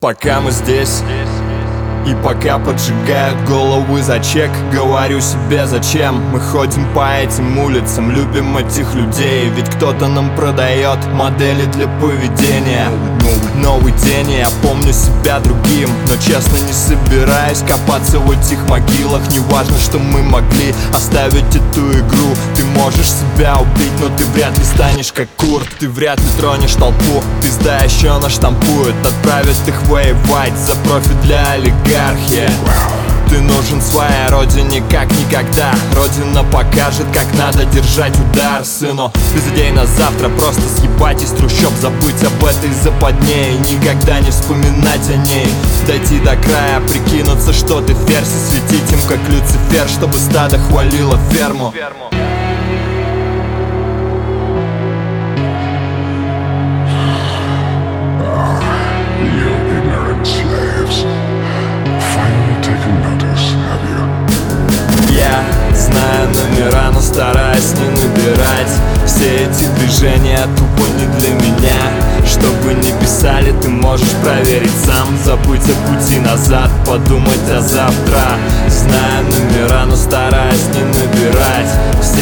Пока мы здесь и пока поджигают головы за чек, говорю себе, зачем мы ходим по этим улицам, любим этих людей. Ведь кто-то нам продает модели для поведения. Новый день, я помню себя другим, но честно не собираюсь копаться в этих могилах. Не важно, что мы могли оставить эту игру. Ты можешь себя убить, но ты вряд ли станешь как Курт. Ты вряд ли тронешь толпу, пизда еще наштампуют, отправят их воевать за профит для олигархии. Ты нужен своей родине как никогда. Родина покажет, как надо держать удар. Сыну, без идей на завтра, просто съебать из трущоб, забыть об этой западне и никогда не вспоминать о ней. Дойти до края, прикинуться, что ты ферзь, и светить им как Люцифер, чтобы стадо хвалило ферму. Я знаю номера, но стараюсь не набирать. Все эти движения тупо не для меня. Чтобы не писали, ты можешь проверить сам. Забыть о пути назад, подумать о завтра. Знаю номера, но стараюсь не набирать. Все